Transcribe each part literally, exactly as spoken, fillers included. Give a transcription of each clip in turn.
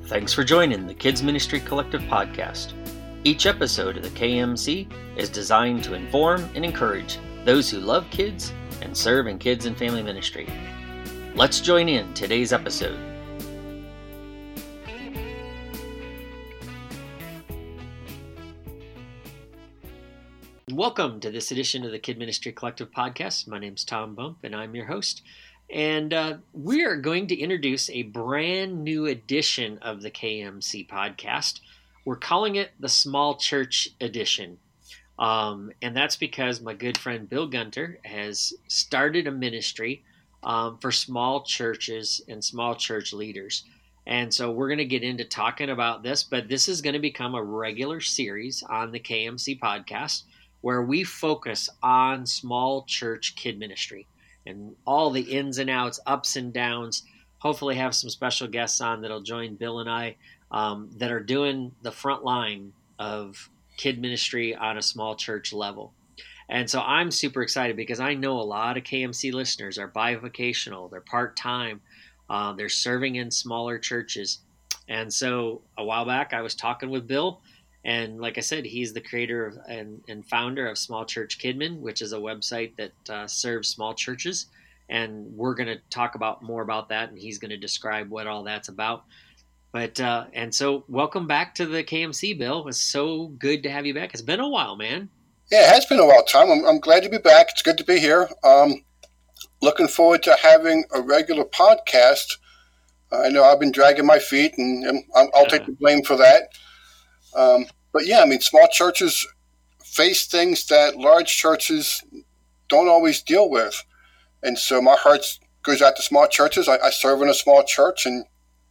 Thanks for joining the Kids Ministry Collective podcast. Each episode of the K M C is designed to inform and encourage those who love kids and serve in kids and family ministry. Let's join in today's episode. Welcome to this edition of the Kid Ministry Collective podcast. My name's Tom Bump, and I'm your host. And uh, we are going to introduce a brand new edition of the K M C podcast. We're calling it the Small Church Edition. Um, and that's because my good friend Bill Gunter has started a ministry um, for small churches and small church leaders. And so we're going to get into talking about this, but this is going to become a regular series on the K M C podcast where we focus on small church kid ministry and all the ins and outs, ups and downs. Hopefully have some special guests on that'll join Bill and I um, that are doing the front line of kid ministry on a small church level. And so I'm super excited because I know a lot of K M C listeners are bivocational, they're part-time, uh, they're serving in smaller churches. And so a while back I was talking with Bill, and like I said, he's the creator of, and, and founder of Small Church Kidmin, which is a website that uh, serves small churches. And we're going to talk about more about that, and he's going to describe what all that's about. But uh, and so welcome back to the K M C, Bill. It's so good to have you back. It's been a while, man. Yeah, it has been a while, Tom. I'm, I'm glad to be back. It's good to be here. Um, looking forward to having a regular podcast. I know I've been dragging my feet, and, and I'll, I'll take the blame for that. Um, but yeah, I mean, small churches face things that large churches don't always deal with. And so my heart goes out to small churches. I, I serve in a small church, and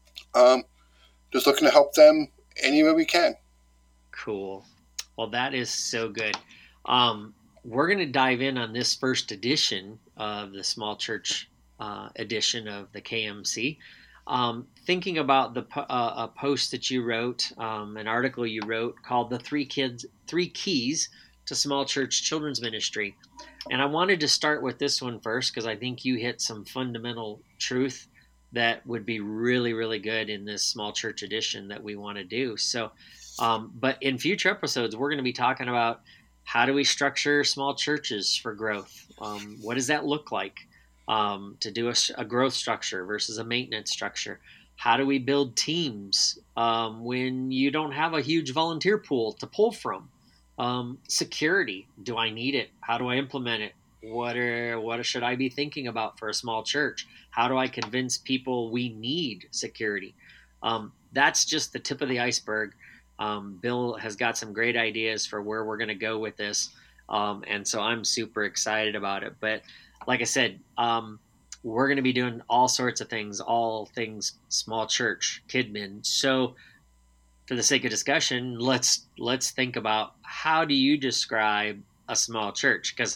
um, just looking to help them any way we can. Cool. Well, that is so good. Um, we're going to dive in on this first edition of the small church uh, edition of the K M C. Um, thinking about the uh, a post that you wrote, um, an article you wrote called "The Three Kids, Three Keys to Small Church Children's Ministry," and I wanted to start with this one first because I think you hit some fundamental truth that would be really, really good in this small church edition that we want to do. So, um, but in future episodes, we're going to be talking about how do we structure small churches for growth? Um, what does that look like? Um, to do a, a growth structure versus a maintenance structure. How do we build teams um, when you don't have a huge volunteer pool to pull from? Um, security, do I need it? How do I implement it? What are what should I be thinking about for a small church? How do I convince people we need security? Um, that's just the tip of the iceberg. Um, Bill has got some great ideas for where we're going to go with this, um, and so I'm super excited about it. But like I said, um, we're going to be doing all sorts of things, all things small church, Kidmin. So for the sake of discussion, let's let's think about how do you describe a small church? Because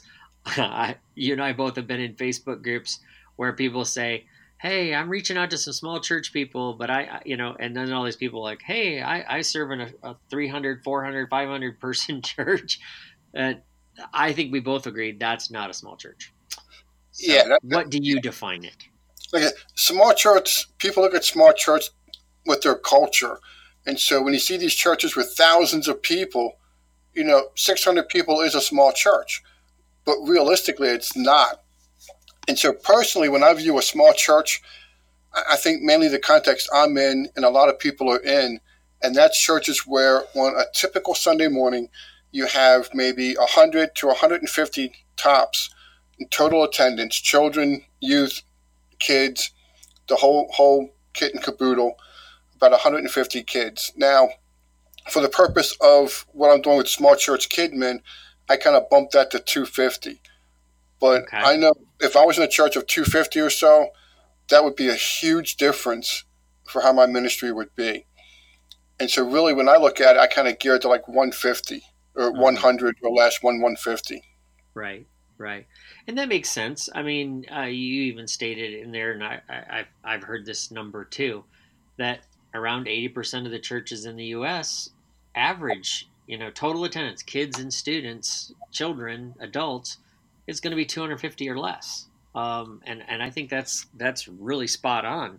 you and I both have been in Facebook groups where people say, hey, I'm reaching out to some small church people, but I, you know, and then all these people are like, hey, I, I serve in a, a three hundred, four hundred, five hundred person church. And I think we both agreed that's not a small church. So yeah. That, what do you define it? Like a small church, people look at small church with their culture. And so when you see these churches with thousands of people, you know, six hundred people is a small church. But realistically, it's not. And so personally, when I view a small church, I think mainly the context I'm in and a lot of people are in, and that's churches where on a typical Sunday morning, you have maybe one hundred to one hundred fifty tops in total attendance, children, youth, kids, the whole whole kit and caboodle, about one hundred fifty kids. Now, for the purpose of what I'm doing with Small Church Kidmin, I kind of bumped that to two hundred fifty. But okay. I know if I was in a church of two hundred fifty or so, that would be a huge difference for how my ministry would be. And so really when I look at it, I kind of gear it to like one hundred fifty or mm-hmm. one hundred or less, one one fifty. Right, right. And that makes sense. I mean, uh, you even stated in there, and I, I, I've, I've heard this number too, that around eighty percent of the churches in the U S average, you know, total attendance, kids and students, children, adults, is going to be two hundred fifty or less. Um, and, and I think that's that's really spot on.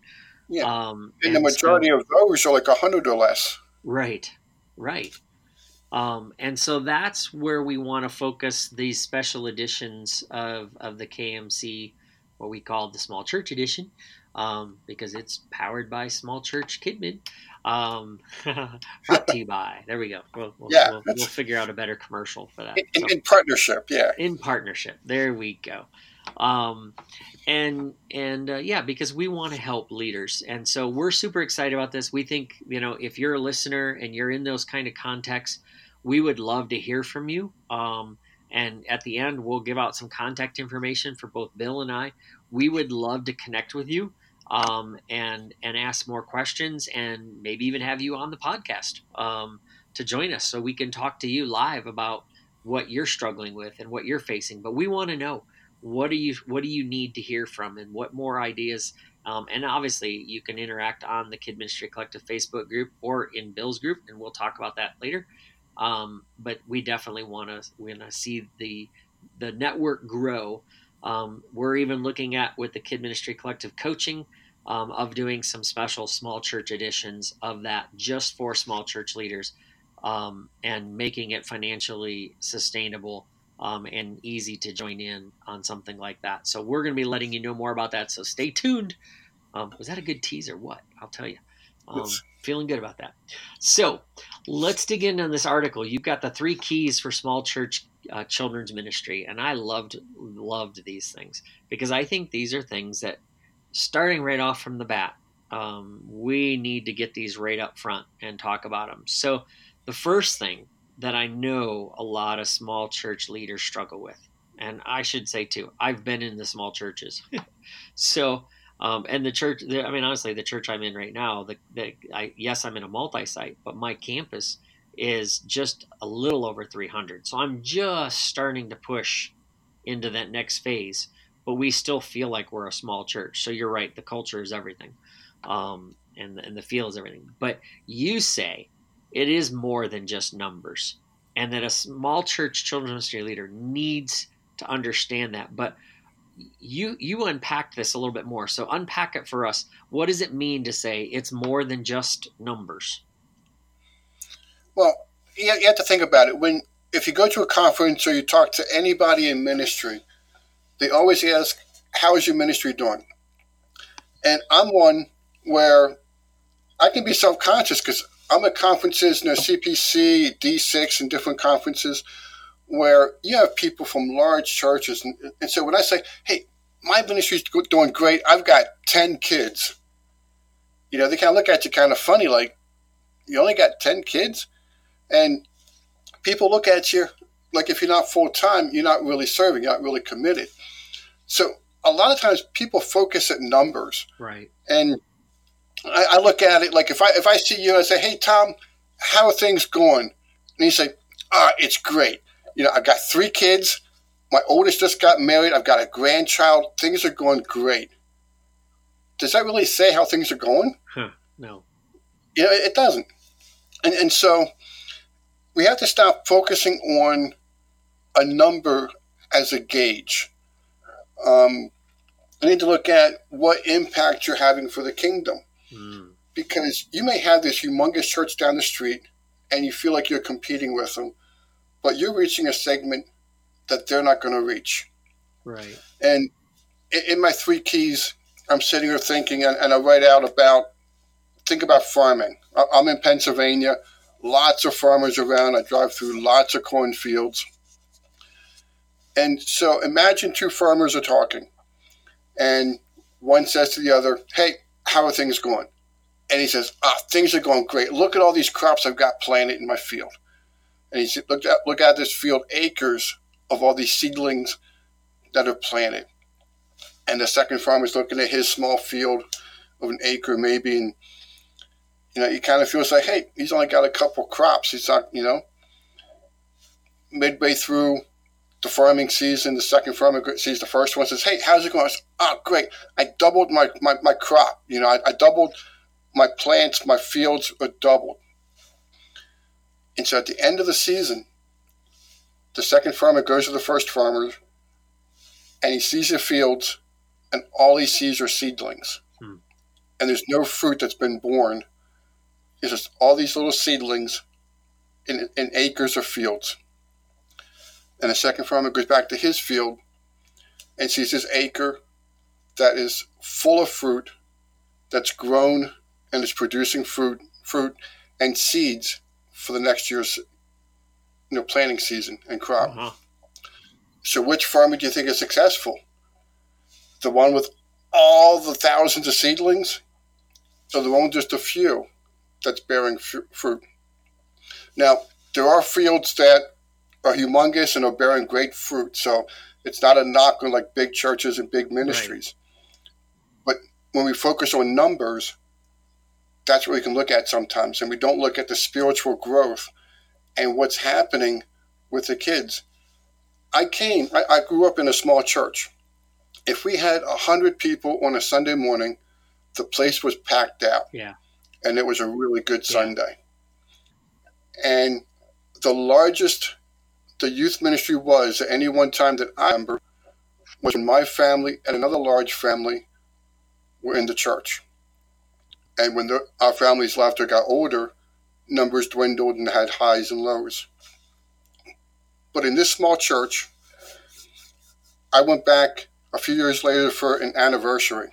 Yeah. Um, And the and majority so, of those are like a hundred or less. right, right. Um, and so that's where we want to focus these special editions of, of the K M C, what we call the Small Church Edition, um, because it's powered by Small Church Kidman. Um, brought to you by. There we go. We'll, we'll, Yeah, we'll, we'll that's figure out a better commercial for that. in, in, So in partnership. Yeah. in partnership, there we go. Um, and and uh, yeah, because we want to help leaders, and so we're super excited about this. We think, you know, if you're a listener and you're in those kind of contexts, we would love to hear from you. Um, and at the end, we'll give out some contact information for both Bill and I. We would love to connect with you, um, and and ask more questions, and maybe even have you on the podcast, um, to join us, so we can talk to you live about what you're struggling with and what you're facing. But we want to know, what do you what do you need to hear from, and what more ideas. Um, and obviously you can interact on the Kid Ministry Collective Facebook group or in Bill's group, and we'll talk about that later. Um, but we definitely want to want to see the the network grow. Um, we're even looking at, with the Kid Ministry Collective coaching, um, of doing some special small church editions of that just for small church leaders, um, and making it financially sustainable, um, and easy to join in on something like that. So we're going to be letting you know more about that. So stay tuned. Um, was that a good teaser? What? I'll tell you. Um, feeling good about that. So let's dig in on this article. You've got the three keys for small church uh, children's ministry, and I loved loved these things, because I think these are things that, starting right off from the bat, um, we need to get these right up front and talk about them. So the first thing that I know a lot of small church leaders struggle with, and I should say too, I've been in the small churches. so Um, and the church, I mean, honestly, the church I'm in right now, the, the I, yes, I'm in a multi-site, but my campus is just a little over three hundred. So I'm just starting to push into that next phase, but we still feel like we're a small church. So you're right. The culture is everything. Um, and, and the feel is everything. But you say it is more than just numbers, and that a small church children's ministry leader needs to understand that. But you you unpacked this a little bit more, so unpack it for us. What does it mean to say it's more than just numbers? Well, you have to think about it. When if you go to a conference or you talk to anybody in ministry, they always ask, "How is your ministry doing?" And I'm one where I can be self-conscious because I'm at conferences, you know, C P C, D six, and different conferences where you have people from large churches. And, and so when I say, hey, my ministry's doing great, I've got ten kids, you know, they kind of look at you kind of funny, like, you only got ten kids? And people look at you like, if you're not full-time, you're not really serving, you're not really committed. So a lot of times people focus at numbers. Right. And I, I look at it like, if I if I see you and I say, hey, Tom, how are things going? And you say, ah, it's great. You know, I've got three kids. My oldest just got married. I've got a grandchild. Things are going great. Does that really say how things are going? Huh, no. You know, it, it doesn't. And, and so we have to stop focusing on a number as a gauge. Um, I need to look at what impact you're having for the kingdom. Mm. Because you may have this humongous church down the street and you feel like you're competing with them, but you're reaching a segment that they're not going to reach. Right. And in my three keys, I'm sitting here thinking, and, and I write out about, think about farming. I'm in Pennsylvania, lots of farmers around. I drive through lots of cornfields. And so imagine two farmers are talking, and one says to the other, hey, how are things going? And he says, ah, things are going great. Look at all these crops I've got planted in my field. And he said, look at, look at this field, acres of all these seedlings that are planted. And the second farmer's looking at his small field of an acre maybe, and, you know, he kind of feels like, hey, he's only got a couple crops. He's not, you know, midway through the farming season, the second farmer sees the first one, says, hey, how's it going? I said, oh, great. I doubled my, my, my crop. You know, I, I doubled my plants, my fields are doubled. And so at the end of the season, the second farmer goes to the first farmer and he sees the fields, and all he sees are seedlings. Hmm. and there's no fruit that's been born. It's just all these little seedlings in, in acres of fields. And the second farmer goes back to his field and sees this acre that is full of fruit, that's grown and is producing fruit, fruit and seeds for the next year's you know, planting season and crop. Uh-huh. So which farmer do you think is successful? The one with all the thousands of seedlings? Or the one with just a few that's bearing f- fruit? Now, there are fields that are humongous and are bearing great fruit, so it's not a knock on like big churches and big ministries. Right. But when we focus on numbers, that's what we can look at sometimes, and we don't look at the spiritual growth and what's happening with the kids. I came, I, I grew up in a small church. If we had one hundred people on a Sunday morning, the place was packed out. Yeah. And it was a really good Sunday. Yeah. And the largest the youth ministry was at any one time that I remember was when my family and another large family were in the church. And when the, our families left or got older, numbers dwindled and had highs and lows. But in this small church, I went back a few years later for an anniversary.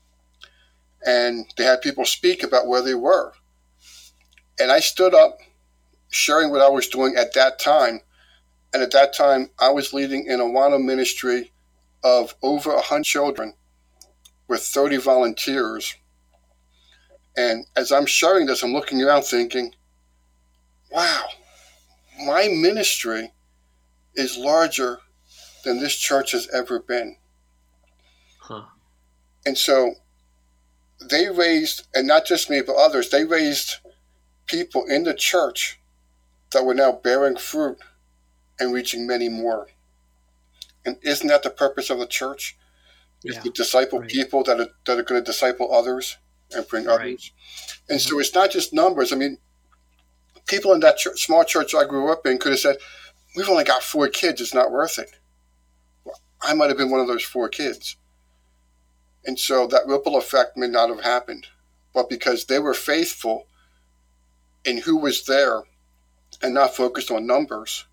And they had people speak about where they were. And I stood up sharing what I was doing at that time. And at that time, I was leading an Awana ministry of over one hundred children with thirty volunteers. And as I'm sharing this, I'm looking around thinking, wow, my ministry is larger than this church has ever been. Huh. And so they raised, and not just me, but others, they raised people in the church that were now bearing fruit and reaching many more. And isn't that the purpose of the church? Is yeah, to disciple right. people that are, that are going to disciple others and bring right. others. And mm-hmm. so it's not just numbers. I mean, people in that church, small church I grew up in could have said, we've only got four kids, it's not worth it. Well, I might have been one of those four kids. And so that ripple effect may not have happened. But because they were faithful in who was there and not focused on numbers,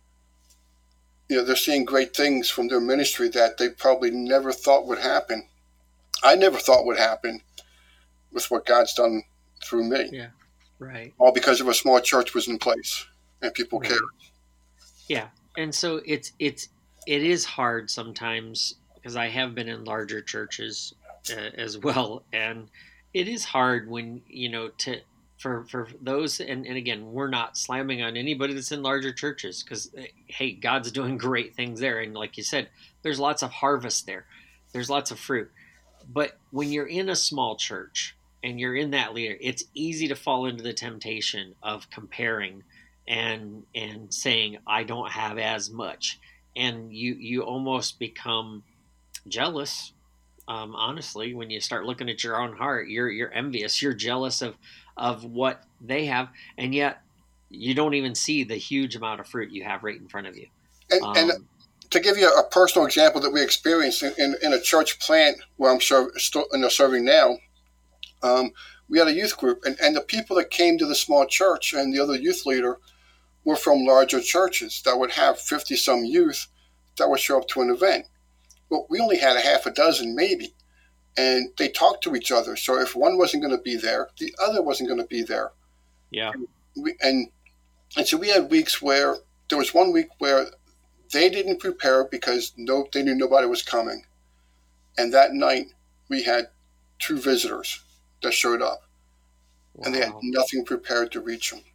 you know, they're seeing great things from their ministry that they probably never thought would happen. I never thought would happen with what God's done through me. Yeah, right. All because of a small church was in place and people right. cared. Yeah, and so it's it's it is hard sometimes because I have been in larger churches uh, as well, and it is hard when you know to. For for those, and, and again, we're not slamming on anybody that's in larger churches because, hey, God's doing great things there. And like you said, there's lots of harvest there. There's lots of fruit. But when you're in a small church and you're in that leader, it's easy to fall into the temptation of comparing and and saying, I don't have as much. And you, you almost become jealous. Um, honestly, when you start looking at your own heart, you're you're envious. You're jealous of of what they have, and yet you don't even see the huge amount of fruit you have right in front of you. And, um, and to give you a personal example that we experienced in, in, in a church plant where I'm serve, still, you know, serving now, um, we had a youth group, and, and the people that came to the small church and the other youth leader were from larger churches that would have fifty-some youth that would show up to an event. Well, we only had a half a dozen, maybe. And they talked to each other. So if one wasn't going to be there, the other wasn't going to be there. Yeah. And, we, and and so we had weeks where there was one week where they didn't prepare because no, they knew nobody was coming. And that night we had two visitors that showed up. Wow. And they had nothing prepared to reach them.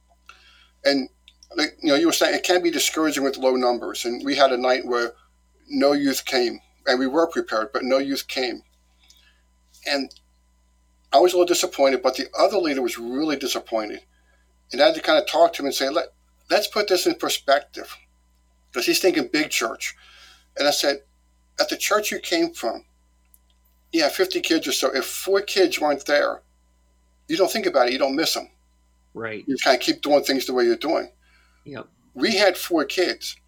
And like, you know, you were saying it can be discouraging with low numbers. And we had a night where no youth came. And we were prepared, but no youth came. And I was a little disappointed, but the other leader was really disappointed. And I had to kind of talk to him and say, Let, let's put this in perspective. Because he's thinking big church. And I said, at the church you came from, yeah, fifty kids or so. If four kids weren't there, you don't think about it. You don't miss them. Right. You kind of keep doing things the way you're doing. Yep. We had four kids,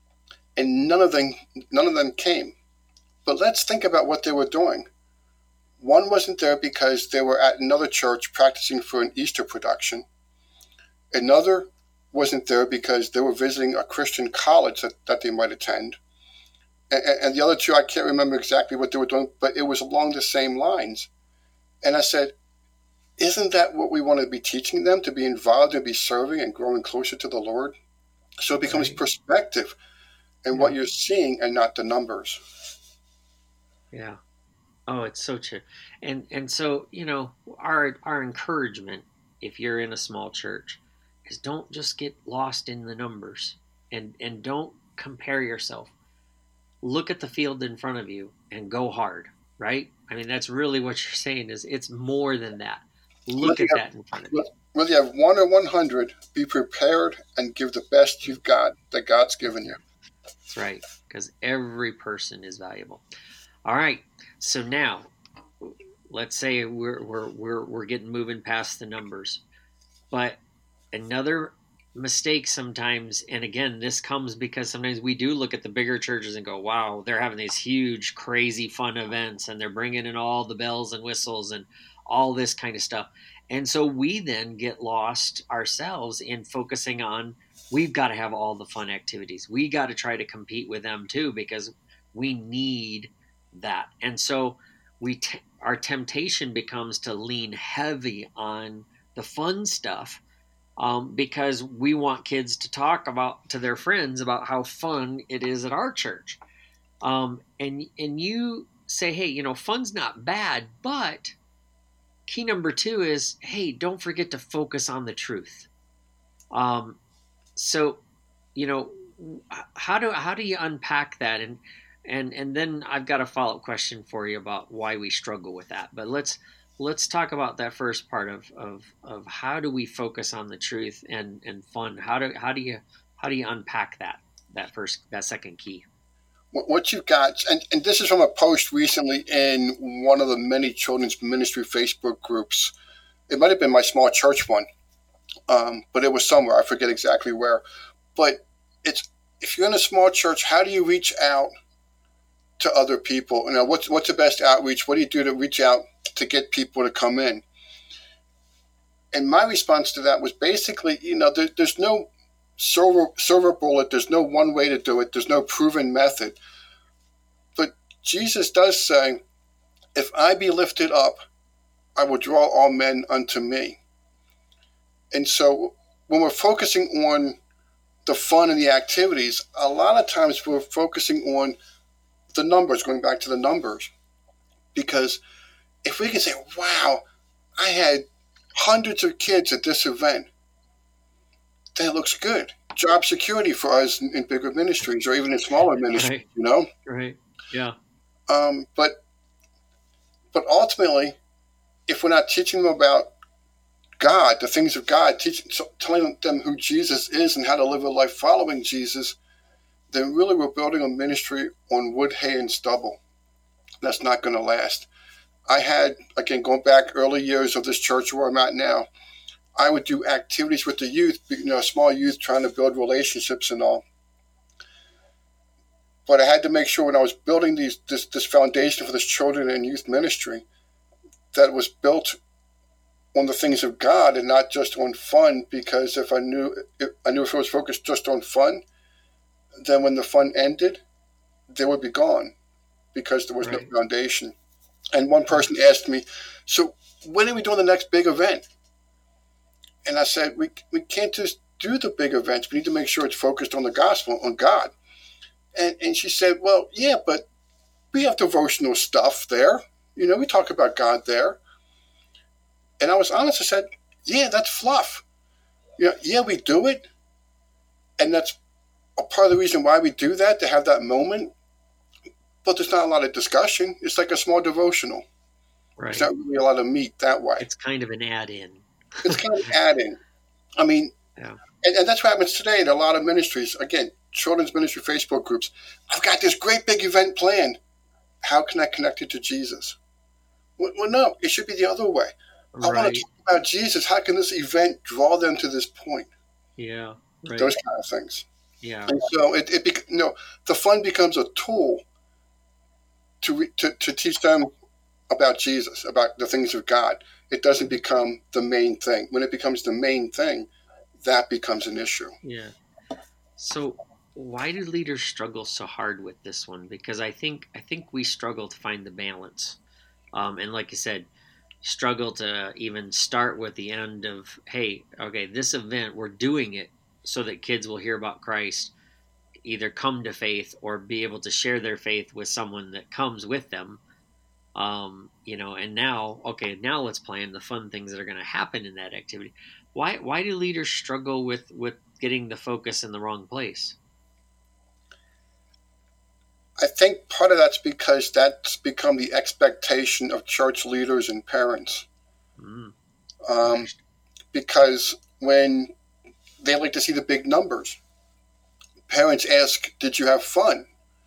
and none of them, none of them came. But let's think about what they were doing. One wasn't there because they were at another church practicing for an Easter production. Another wasn't there because they were visiting a Christian college that, that they might attend. And, and the other two, I can't remember exactly what they were doing, but it was along the same lines. And I said, isn't that what we want to be teaching them, to be involved and be serving and growing closer to the Lord? So it becomes right. perspective and yeah. what you're seeing and not the numbers. Yeah. Oh, it's so true. And and so, you know, our our encouragement, if you're in a small church, is don't just get lost in the numbers, and, and don't compare yourself. Look at the field in front of you and go hard, right? I mean, that's really what you're saying, is it's more than that. Look at have, that in front of you. Whether you have one or one hundred, be prepared and give the best you've got that God's given you. That's right, because every person is valuable. All right, so now let's say we're we're we're we're getting moving past the numbers, but another mistake sometimes, and again, this comes because sometimes we do look at the bigger churches and go, wow, they're having these huge, crazy, fun events, and they're bringing in all the bells and whistles and all this kind of stuff. And so we then get lost ourselves in focusing on, we've got to have all the fun activities. We got to try to compete with them too, because we need that. And so we t- our temptation becomes to lean heavy on the fun stuff, um, because we want kids to talk about to their friends about how fun it is at our church. Um, and and you say, hey, you know, fun's not bad, but key number two is, hey, don't forget to focus on the truth. Um, so, you know, how do how do you unpack that? And and and then I've got a follow-up question for you about why we struggle with that. But let's let's talk about that first part of of, of how do we focus on the truth and, and fun? How do how do you how do you unpack that that first that second key? What you've got, and, and this is from a post recently in one of the many children's ministry Facebook groups. It might have been my small church one, um, but it was somewhere. I forget exactly where. But it's, if you're in a small church, how do you reach out to other people? You know, what's what's the best outreach? What do you do to reach out to get people to come in? And my response to that was basically, you know, there, there's no silver silver bullet. There's no one way to do it. There's no proven method. But Jesus does say, if I be lifted up, I will draw all men unto me. And so when we're focusing on the fun and the activities, a lot of times we're focusing on the numbers, going back to the numbers. Because if we can say, wow, I had hundreds of kids at this event, that looks good. Job security for us in, in bigger ministries or even in smaller ministries, right. you know? Right, yeah. Um, but but ultimately, if we're not teaching them about God, the things of God, teaching, telling them who Jesus is and how to live a life following Jesus, then really we're building a ministry on wood, hay, and stubble. That's not going to last. I had, again, going back early years of this church where I'm at now, I would do activities with the youth, you know, small youth trying to build relationships and all. But I had to make sure when I was building these this, this foundation for this children and youth ministry that it was built on the things of God and not just on fun, because if I knew if I knew if it was focused just on fun, then when the fun ended, they would be gone because there was right. no foundation. And one person asked me, so when are we doing the next big event? And I said, we we can't just do the big events. We need to make sure it's focused on the gospel, on God. And and she said, well, yeah, but we have devotional stuff there. You know, we talk about God there. And I was honest. I said, yeah, that's fluff. You know, yeah, we do it. And that's a part of the reason why we do that, to have that moment. But there's not a lot of discussion. It's like a small devotional. Right. There's not really a lot of meat that way. It's kind of an add-in. It's kind of adding. I mean, yeah. and, and that's what happens today in a lot of ministries. Again, children's ministry Facebook groups. I've got this great big event planned. How can I connect it to Jesus? Well, well no, it should be the other way. Right. I want to talk about Jesus. How can this event draw them to this point? Yeah, right. Those kind of things. Yeah. And so it, it you know, the fun becomes a tool to, re, to to teach them about Jesus, about the things of God. It doesn't become the main thing. When it becomes the main thing, that becomes an issue. Yeah. So why do leaders struggle so hard with this one? Because I think I think we struggle to find the balance. Um, and like you said, struggle to even start with the end of, hey, okay, this event, we're doing it so that kids will hear about Christ, either come to faith or be able to share their faith with someone that comes with them. Um, you know, and now, okay, now let's plan the fun things that are going to happen in that activity. Why, why do leaders struggle with, with getting the focus in the wrong place? I think part of that's because that's become the expectation of church leaders and parents. Mm. Um, because when they like to see the big numbers, parents ask, "Did you have fun?"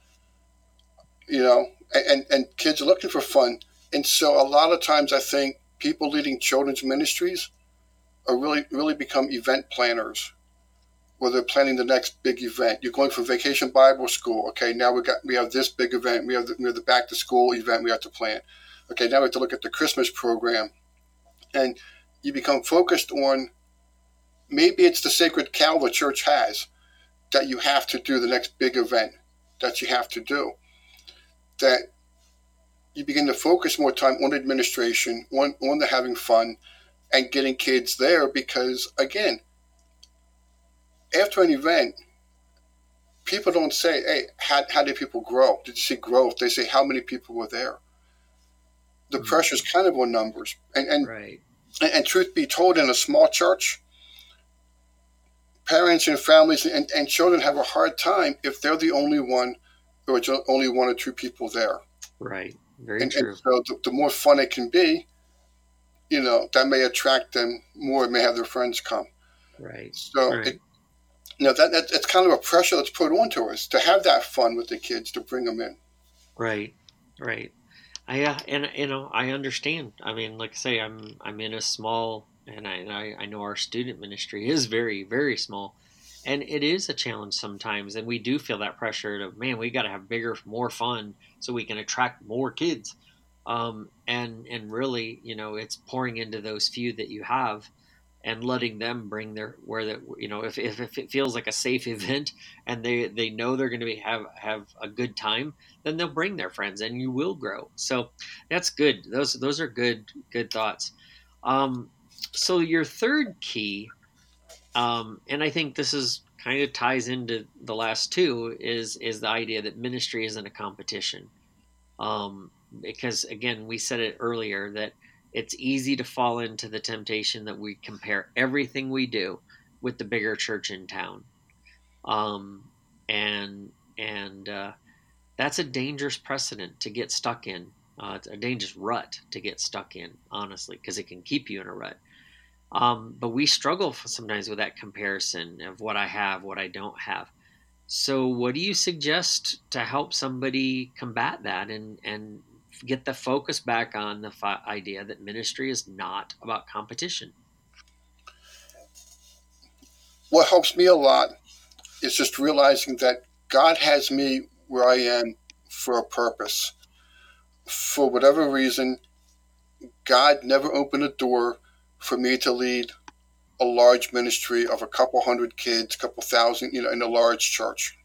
You know, and and kids are looking for fun, and so a lot of times I think people leading children's ministries are really really become event planners, where they're planning the next big event. You're going for Vacation Bible School. Okay, now we got we have this big event. We have the, we have the back to school event we have to plan. Okay, now we have to look at the Christmas program, and you become focused on maybe it's the sacred cow the church has that you have to do the next big event that you have to do. That you begin to focus more time on administration, on on the having fun, and getting kids there because again, after an event, people don't say, hey, how, how did people grow? Did you see growth? They say, how many people were there? The mm-hmm. pressure's kind of on numbers. And and, right. and and truth be told, in a small church, parents and families and, and children have a hard time if they're the only one or it's only one or two people there. Right. Very and, true. And so the, the more fun it can be, you know, that may attract them more, it may have their friends come. Right. So right. it You know, that, that it's kind of a pressure that's put onto us to have that fun with the kids, to bring them in. Right, right. I uh, and you know I understand. I mean, like I say, I'm I'm in a small, and I, I I know our student ministry is very very small, and it is a challenge sometimes. And we do feel that pressure to, man, we got to have bigger, more fun so we can attract more kids. Um, and and really, you know, it's pouring into those few that you have, and letting them bring their where that you know if, if if it feels like a safe event and they they know they're going to be have have a good time, then they'll bring their friends and you will grow. So that's good. Those those are good good thoughts. Um, so your third key, um, and I think this is kind of ties into the last two, is is the idea that ministry isn't a competition. Um, because again, we said it earlier that it's easy to fall into the temptation that we compare everything we do with the bigger church in town. Um, and and uh, that's a dangerous precedent to get stuck in. Uh, it's a dangerous rut to get stuck in, honestly, because it can keep you in a rut. Um, but we struggle sometimes with that comparison of what I have, what I don't have. So what do you suggest to help somebody combat that and, and get the focus back on the fi- idea that ministry is not about competition? What helps me a lot is just realizing that God has me where I am for a purpose. For whatever reason, God never opened a door for me to lead a large ministry of a couple hundred kids, a couple thousand, you know, in a large church.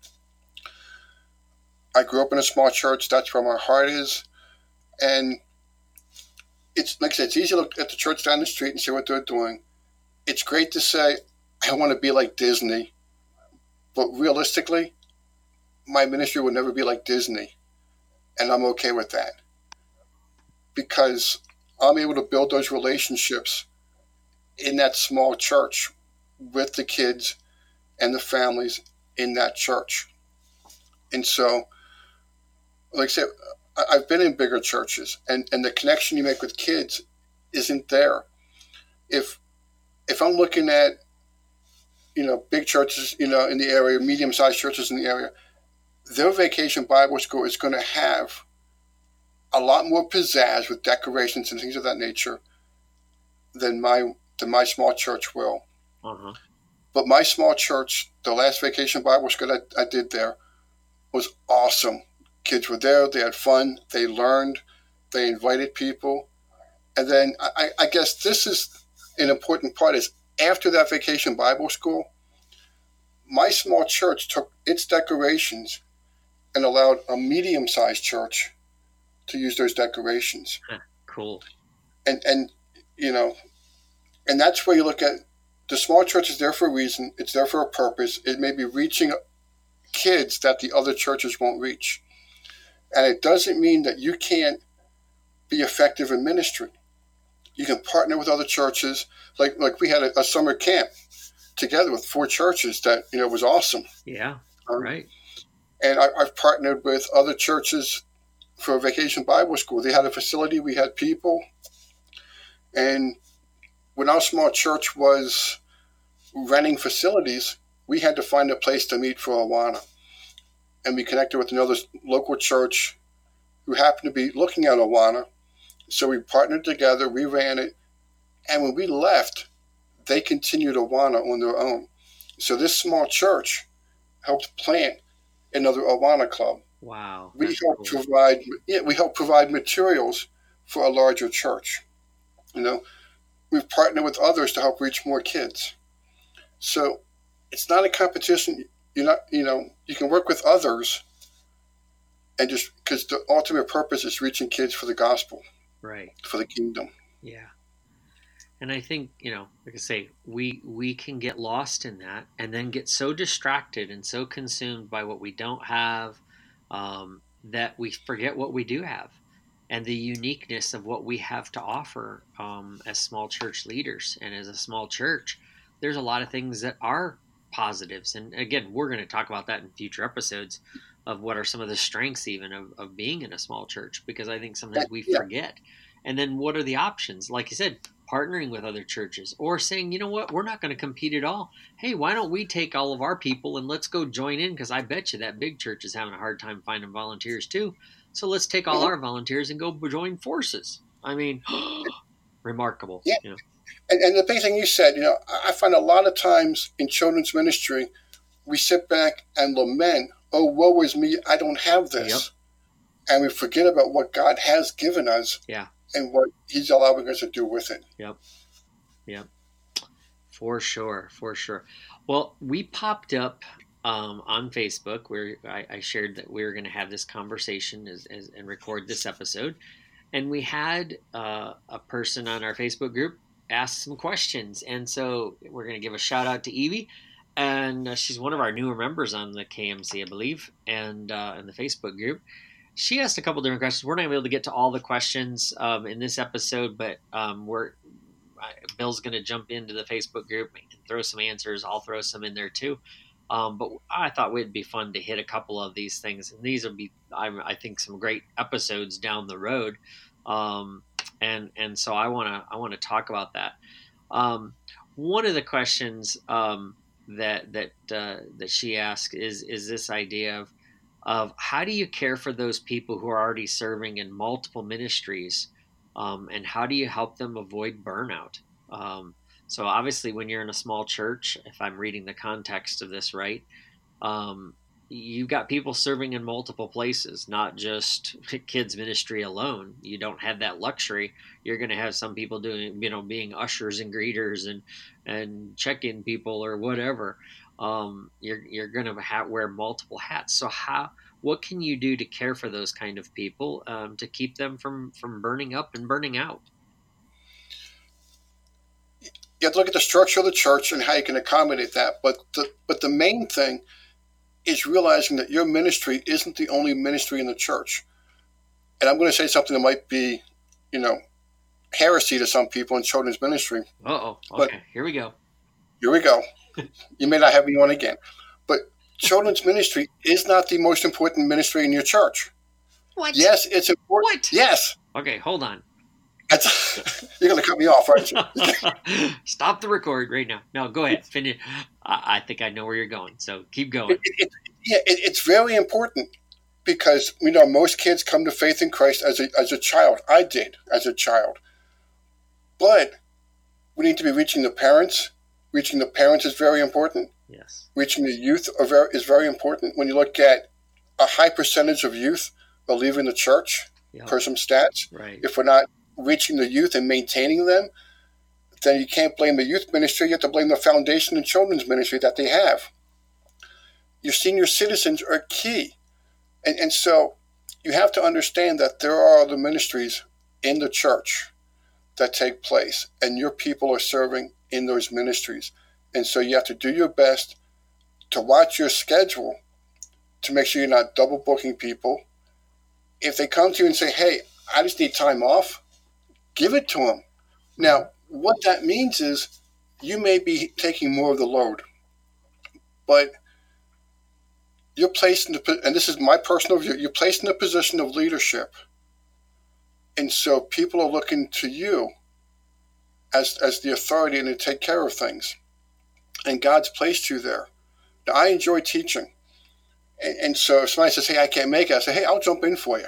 I grew up in a small church. That's where my heart is. And it's, like I said, it's easy to look at the church down the street and see what they're doing. It's great to say, I want to be like Disney. But realistically, my ministry will never be like Disney. And I'm okay with that. Because I'm able to build those relationships in that small church with the kids and the families in that church. And so, like I said, I've been in bigger churches, and, and the connection you make with kids isn't there. If if I'm looking at, you know, big churches, you know, in the area, medium-sized churches in the area, their Vacation Bible School is going to have a lot more pizzazz with decorations and things of that nature than my than my small church will. Uh-huh. But my small church, the last Vacation Bible School I, I did there, was awesome. Kids were there, they had fun, they learned, They invited people. And then I, I guess this is an important part is after that Vacation Bible School, my small church took its decorations and allowed a medium-sized church to use those decorations. Huh, cool. And, and, you know, and that's where you look at the small church is there for a reason. It's there for a purpose. It may be reaching kids that the other churches won't reach. And it doesn't mean that you can't be effective in ministry. You can partner with other churches. Like like we had a, a summer camp together with four churches that, you know, was awesome. Yeah, um, right. And I, I've partnered with other churches for a Vacation Bible School. They had a facility. We had people. And when our small church was renting facilities, we had to find a place to meet for Awana. And we connected with another local church who happened to be looking at Awana. So we partnered together, we ran it, and when we left, they continued Awana on their own. So this small church helped plant another Awana club. Wow. We helped cool. provide yeah, we helped provide materials for a larger church. You know, we've partnered with others to help reach more kids. So it's not a competition. You're not, you know, you can work with others, and just because the ultimate purpose is reaching kids for the gospel, right? For the kingdom. Yeah. And I think, you know, like I say, we we can get lost in that and then get so distracted and so consumed by what we don't have um, that we forget what we do have and the uniqueness of what we have to offer um, as small church leaders. And as a small church, there's a lot of things that are positives. And again, we're going to talk about that in future episodes of what are some of the strengths even of, of being in a small church, because I think sometimes we yeah. forget. And then what are the options? Like you said, partnering with other churches or saying, you know what, we're not going to compete at all. Hey, why don't we take all of our people and let's go join in? Because I bet you that big church is having a hard time finding volunteers too. So let's take all our volunteers and go join forces. I mean, remarkable. Yeah. You know? and, and the big thing you said, you know, I find a lot of times in children's ministry, we sit back and lament, oh, woe is me, I don't have this. Yep. And we forget about what God has given us. Yeah. And what he's allowing us to do with it. Yep. Yep. For sure. For sure. Well, we popped up um, on Facebook where I, I shared that we were going to have this conversation as, as, and record this episode. And we had uh, a person on our Facebook group ask some questions. And so we're going to give a shout out to Evie. And uh, she's one of our newer members on the K M C, I believe, and uh, in the Facebook group. She asked a couple different questions. We're not going to be able to get to all the questions um, in this episode, but um, we're Bill's going to jump into the Facebook group and throw some answers. I'll throw some in there too. Um, but I thought it'd be fun to hit a couple of these things, and these will be, I, I think, some great episodes down the road. Um, and and so I want to I want to talk about that. Um, one of the questions um, that that uh, that she asked is is this idea of of how do you care for those people who are already serving in multiple ministries, um, and how do you help them avoid burnout? Um, so obviously when you're in a small church, if I'm reading the context of this right, um, you've got people serving in multiple places, not just kids ministry alone. You don't have that luxury. You're going to have some people doing, you know, being ushers and greeters and, and check-in people or whatever. Um, you're you're going to have, wear multiple hats. So how what can you do to care for those kind of people um, to keep them from, from burning up and burning out? You have to look at the structure of the church and how you can accommodate that. But the but the main thing is realizing that your ministry isn't the only ministry in the church. And I'm going to say something that might be, you know, heresy to some people in children's ministry. Uh-oh. Okay, here we go. Here we go. You may not have me on again. But children's ministry is not the most important ministry in your church. What? Yes, it's important. What? Yes. Okay, hold on. That's, you're going to cut me off, aren't you? Stop the record right now. No, go ahead. Finish. I, I think I know where you're going, so keep going. It, it, yeah, it, it's very important because, you know, most kids come to faith in Christ as a, as a child. I did as a child. But we need to be reaching the parents. Reaching the parents is very important. Yes. Reaching the youth are very, is very important. When you look at a high percentage of youth are leaving the church, Yep. per some stats. Right. If we're not reaching the youth and maintaining them, then you can't blame the youth ministry. You have to blame the foundation and children's ministry that they have. Your senior citizens are key. And, and so you have to understand that there are other ministries in the church that take place, and your people are serving in those ministries. And so you have to do your best to watch your schedule to make sure you're not double booking people. If they come to you and say, hey, I just need time off, give it to them. Now, what that means is you may be taking more of the load, but you're placed in the, and this is my personal view, you're placed in a position of leadership. And so people are looking to you as, as the authority and to take care of things. And God's placed you there. Now, I enjoy teaching. And, and so if somebody says, hey, I can't make it, I say, hey, I'll jump in for you.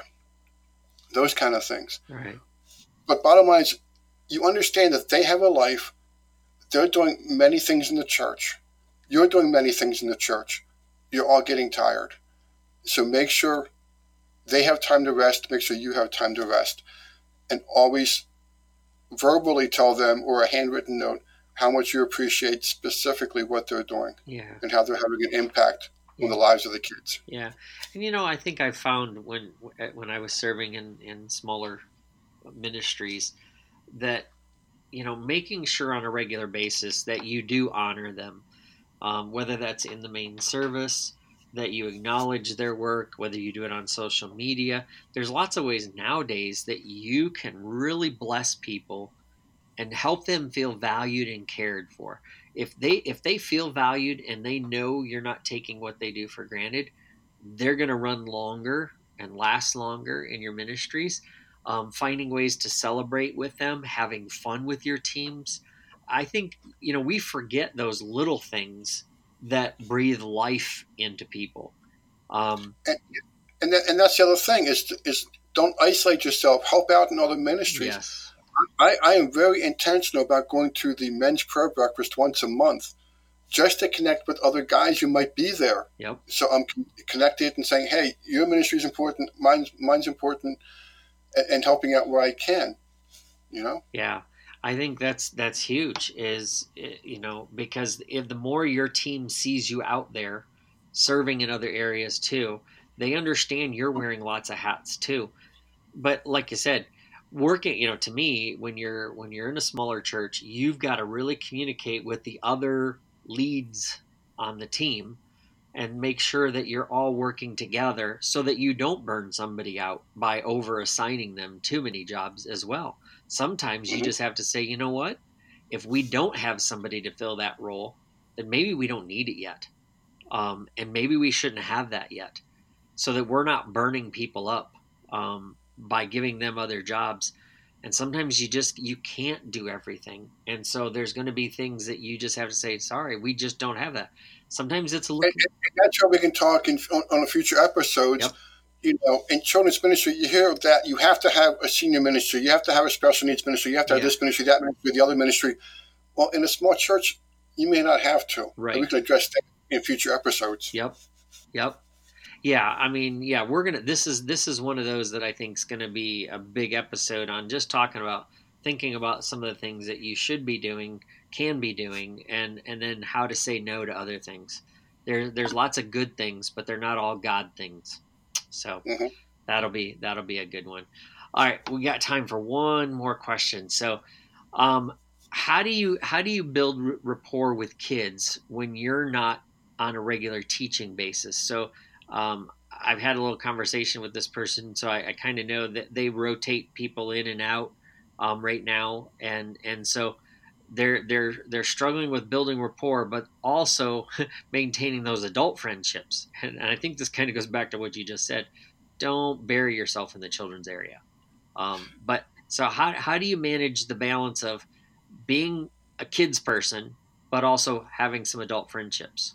Those kind of things. Right. But bottom line is, you understand that they have a life. They're doing many things in the church. You're doing many things in the church. You're all getting tired. So make sure they have time to rest. Make sure you have time to rest. And always verbally tell them, or a handwritten note, how much you appreciate specifically what they're doing. Yeah. And how they're having an impact yeah. on the lives of the kids. Yeah. And, you know, I think I found when when I was serving in, in smaller ministries that, you know, making sure on a regular basis that you do honor them, um, whether that's in the main service, that you acknowledge their work, whether you do it on social media. There's lots of ways nowadays that you can really bless people and help them feel valued and cared for. If they if they feel valued and they know you're not taking what they do for granted, they're going to run longer and last longer in your ministries. Um, finding ways to celebrate with them, having fun with your teams. I think, you know, we forget those little things that breathe life into people. Um, and and, that, and that's the other thing is, is don't isolate yourself. Help out in other ministries. Yes. I, I am very intentional about going to the men's prayer breakfast once a month just to connect with other guys who might be there. Yep. So I'm con- connected and saying, hey, your ministry is important, mine's, mine's important, and, and helping out where I can, you know? Yeah. I think that's that's huge is, you know, because if the more your team sees you out there serving in other areas too, they understand you're wearing lots of hats too. But like you said, working, you know, to me, when you're when you're in a smaller church, you've got to really communicate with the other leads on the team and make sure that you're all working together so that you don't burn somebody out by over assigning them too many jobs as well. Sometimes you just have to say, you know what, if we don't have somebody to fill that role, then maybe we don't need it yet. Um, and maybe we shouldn't have that yet, so that we're not burning people up um, by giving them other jobs. And sometimes you just, you can't do everything. And so there's going to be things that you just have to say, sorry, we just don't have that. Sometimes it's a look. And, and that's how we can talk in, on, on future episodes. Yep. You know, in children's ministry, you hear that you have to have a senior ministry, you have to have a special needs ministry, you have to have yeah. this ministry, that ministry, the other ministry. Well, in a small church, you may not have to. Right. And we can address that in future episodes. Yep. Yep. Yeah. I mean, yeah, we're going to, this is, this is one of those that I think is going to be a big episode on just talking about, thinking about some of the things that you should be doing, can be doing, and, and then how to say no to other things. There, there's lots of good things, but they're not all God things. So mm-hmm. that'll be that'll be a good one. All right, we got time for one more question. So, um, how do you how do you build r- rapport with kids when you're not on a regular teaching basis? So, um, I've had a little conversation with this person, so I, I kind of know that they rotate people in and out um, right now, and and so they're they're they're struggling with building rapport, but also maintaining those adult friendships. And, and I think this kind of goes back to what you just said. Don't bury yourself in the children's area. Um, but so how how do you manage the balance of being a kids person, but also having some adult friendships?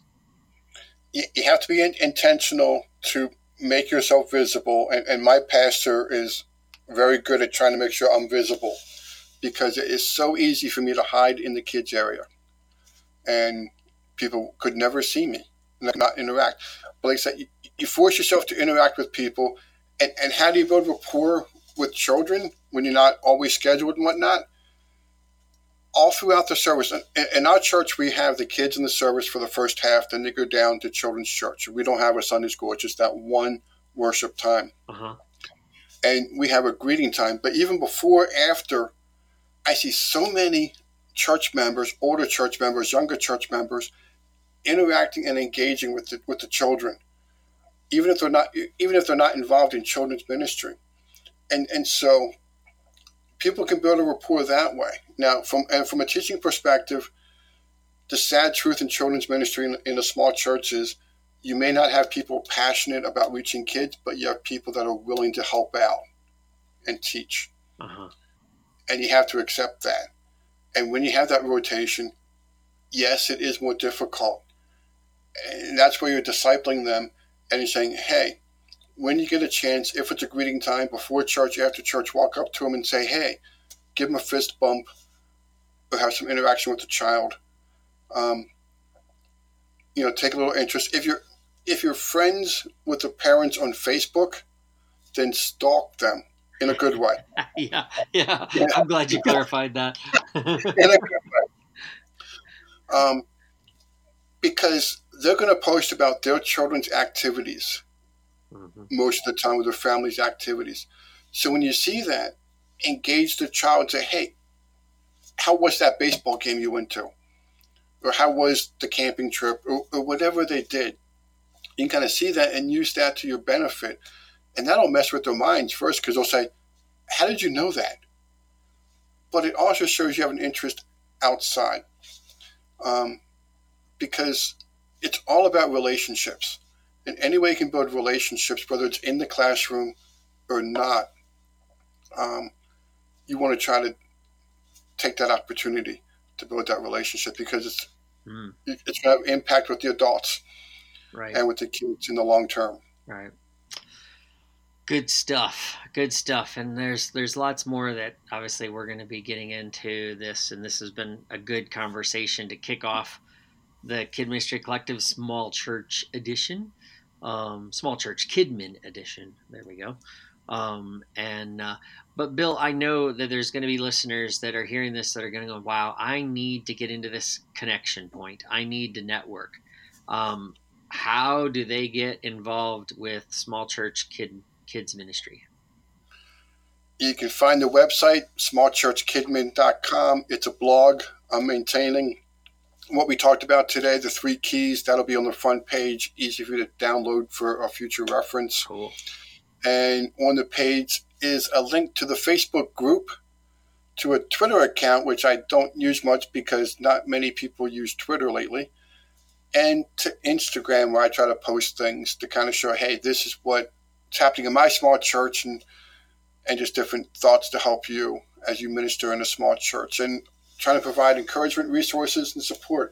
You, you have to be in, intentional to make yourself visible. And, and my pastor is very good at trying to make sure I'm visible, because it is so easy for me to hide in the kids area and people could never see me, not interact. But like I said, you, you force yourself to interact with people. And, and how do you build rapport with children when you're not always scheduled and whatnot, all throughout the service. In our church, we have the kids in the service for the first half, then they go down to children's church. We don't have a Sunday school. It's just that one worship time. Uh-huh. And we have a greeting time. But even before, after, I see so many church members, older church members, younger church members, interacting and engaging with the, with the children, even if they're not even if they're not involved in children's ministry. And and so people can build a rapport that way. Now, from and from a teaching perspective, the sad truth in children's ministry in, in a small church is you may not have people passionate about reaching kids, but you have people that are willing to help out and teach. Uh-huh. And you have to accept that. And when you have that rotation, yes, it is more difficult. And that's where you're discipling them and you're saying, hey, when you get a chance, if it's a greeting time, before church, after church, walk up to them and say, hey, give them a fist bump or have some interaction with the child. Um, you know, take a little interest. If you're if you're friends with the parents on Facebook, then stalk them in a good way. yeah, yeah, yeah. I'm glad you clarified that. In a good way. Um, because they're going to post about their children's activities mm-hmm. most of the time, with their family's activities. So when you see that, engage the child and say, hey, how was that baseball game you went to? Or how was the camping trip? Or, or whatever they did. You can kind of see that and use that to your benefit. And that'll mess with their minds first, because they'll say, how did you know that? But it also shows you have an interest outside. Um, because it's all about relationships. And any way you can build relationships, whether it's in the classroom or not, um, you want to try to take that opportunity to build that relationship, because it's mm. it's going to have impact with the adults, right, and with the kids in the long term. Right. Good stuff. Good stuff. And there's there's lots more that obviously we're going to be getting into this, and this has been a good conversation to kick off the Kid Ministry Collective Small Church Edition, um, Small Church Kidmin Edition. There we go. Um, and uh, but Bill, I know that there's going to be listeners that are hearing this that are going to go, "Wow, I need to get into this connection point. I need to network." Um, how do they get involved with Small Church Kid Kids Ministry? You can find the website small church kidmin dot com. It's a blog I'm maintaining. What we talked about today, the three keys, that'll be on the front page, easy for you to download for a future reference. Cool. And on the page is a link to the Facebook group, to a Twitter account, which I don't use much because not many people use Twitter lately, and to Instagram, where I try to post things to kind of show, hey, this is what's happening in my small church, and and just different thoughts to help you as you minister in a small church, and trying to provide encouragement, resources, and support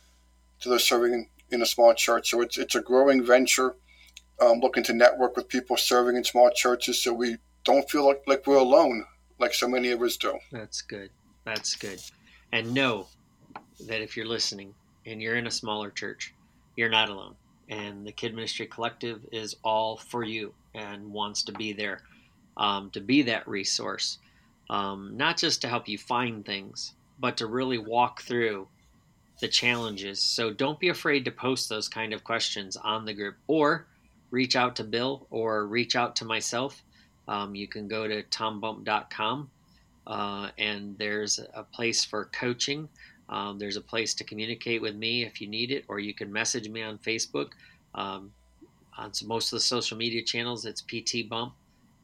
to those serving in, in a small church. So it's it's a growing venture, um, looking to network with people serving in small churches, so we don't feel like, like we're alone, like so many of us do. That's good. That's good. And know that if you're listening and you're in a smaller church, you're not alone. And the Kid Ministry Collective is all for you and wants to be there, um, to be that resource, um, not just to help you find things, but to really walk through the challenges. So don't be afraid to post those kind of questions on the group, or reach out to Bill, or reach out to myself. Um, you can go to tom bump dot com, uh, and there's a place for coaching. Um, there's a place to communicate with me if you need it, or you can message me on Facebook. Um, on most of the social media channels, it's P T Bump,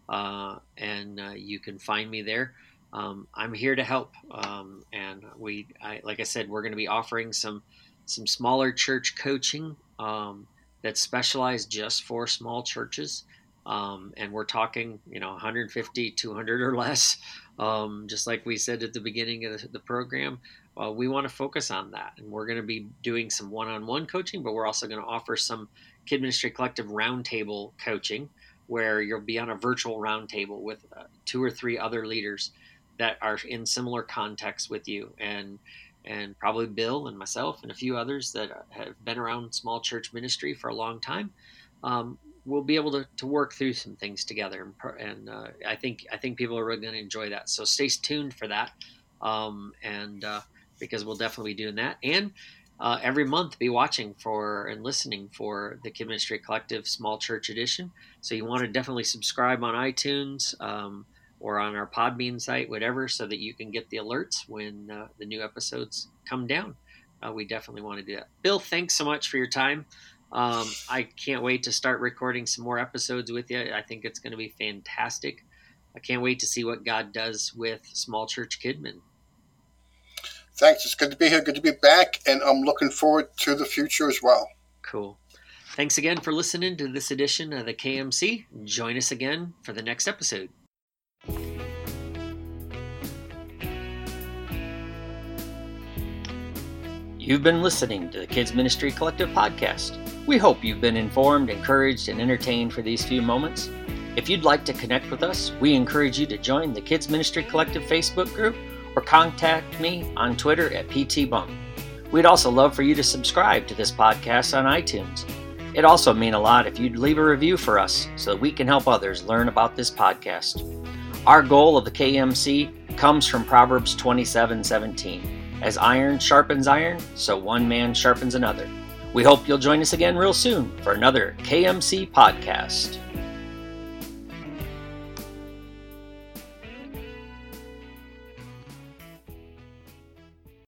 uh, and uh, you can find me there. Um, I'm here to help, um, and we, I, like I said, we're going to be offering some some smaller church coaching um, that's specialized just for small churches, um, and we're talking, you know, one hundred fifty, two hundred or less, um, just like we said at the beginning of the, the program. Well, we want to focus on that, and we're going to be doing some one-on-one coaching, but we're also going to offer some Kid Ministry Collective roundtable coaching, where you'll be on a virtual roundtable with uh, two or three other leaders that are in similar contexts with you, and and probably Bill and myself and a few others that have been around small church ministry for a long time. Um, we'll be able to, to work through some things together, and, and uh, I think I think people are really going to enjoy that. So stay tuned for that, um, and uh, because we'll definitely be doing that, and uh, every month be watching for and listening for the Kid Ministry Collective Small Church Edition. So you want to definitely subscribe on iTunes um, or on our Podbean site, whatever, so that you can get the alerts when uh, the new episodes come down. Uh, we definitely want to do that. Bill, thanks so much for your time. Um, I can't wait to start recording some more episodes with you. I think it's going to be fantastic. I can't wait to see what God does with Small Church Kidmin. Thanks. It's good to be here. Good to be back. And I'm looking forward to the future as well. Cool. Thanks again for listening to this edition of the K M C. Join us again for the next episode. You've been listening to the Kids Ministry Collective podcast. We hope you've been informed, encouraged, and entertained for these few moments. If you'd like to connect with us, we encourage you to join the Kids Ministry Collective Facebook group or contact me on Twitter at P T Bump. We'd also love for you to subscribe to this podcast on iTunes. It'd also mean a lot if you'd leave a review for us so that we can help others learn about this podcast. Our goal of the K M C comes from Proverbs twenty-seven seventeen. As iron sharpens iron, so one man sharpens another. We hope you'll join us again real soon for another K M C podcast.